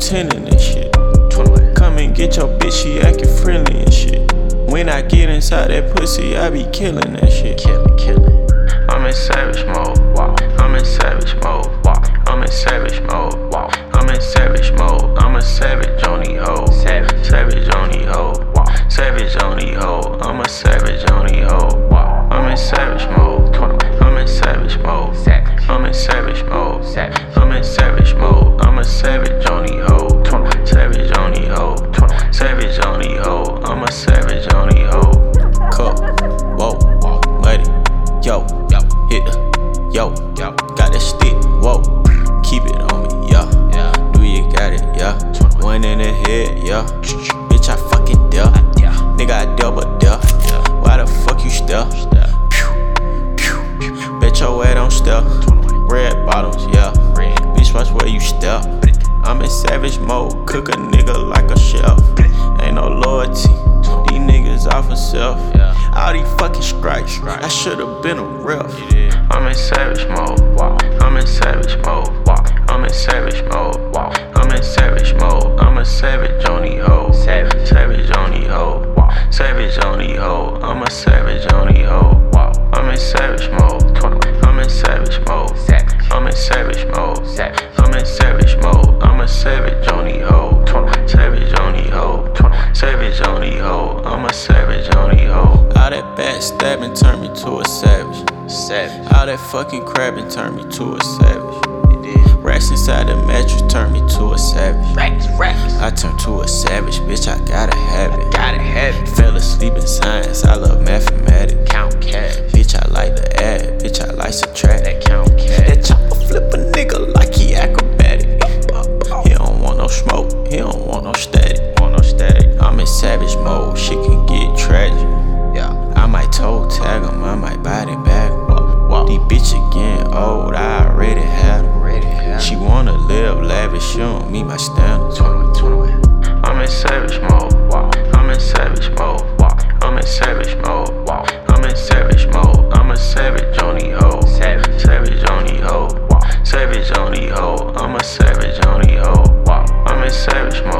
pretending and shit. Come and get your bitch, she acting friendly and shit. When I get inside that pussy, I be killing that shit. Killing. I'm in savage mode. Wow. I'm in savage mode. Wow. I'm in savage mode. Wow. I'm in savage mode. I'm a savage on these hoes. Savage on these hoes. Wow. Savage on these hoes. I'm a savage on these hoes. Wow. I'm in savage mode. I'm in savage mode. I'm in savage mode. I'm in savage mode. I'm a savage on these hoes. Savage on these hoes. Savage on these hoes. I'm a savage on these hoes. Cup, whoa, muddy, yo, hit the, yo, got that stick, whoa, keep it on me, yeah. Do you got it, yeah? One in the head, yeah. Bitch, I fucking dare. Nigga, I double dare. Why the fuck you still? Bet your ass don't step. Red bottoms, yeah. Bitch, watch where you step. I'm in savage mode, cook a nigga like a chef. Ain't no loyalty, these niggas off of self. All these fucking strikes, I should've been a ref. I'm in savage mode, I'm in savage mode, I'm in savage mode, I'm in savage mode. I'm a savage on these hoes, savage on these hoes, savage on these hoes. I'm a savage on these hoes. I'm in savage mode, I'm in savage mode, I'm in savage mode, I'm in savage mode. I'm a savage on these hoes, savage on these hoes, savage on these hoes. I'm a savage on these hoes. All that backstabbing turned me to a savage. All that fucking crabbing turned me to a savage. Racks inside the mattress turned me to a savage. Racks. I turned to a savage, bitch, I gotta have it. Fell asleep in science, I love mathematics. Count cash. Bitch, I like to add, bitch, I like subtract. That count cash. That chopper flip a nigga like he acrobatic. He don't want no smoke, he don't want no static. I'm in savage mode, shit can get tragic. I might toe tag him, I might body bag him. These bitches getting old, I already had them. She wanna live lavish, she don't meet my standards. I'm in savage mode, I'm in savage mode, I'm in savage mode, I'm in savage mode. I'm a savage on these hoes, savage on these hoes, savage on these hoes. I'm a savage on these hoes. I'm in savage mode.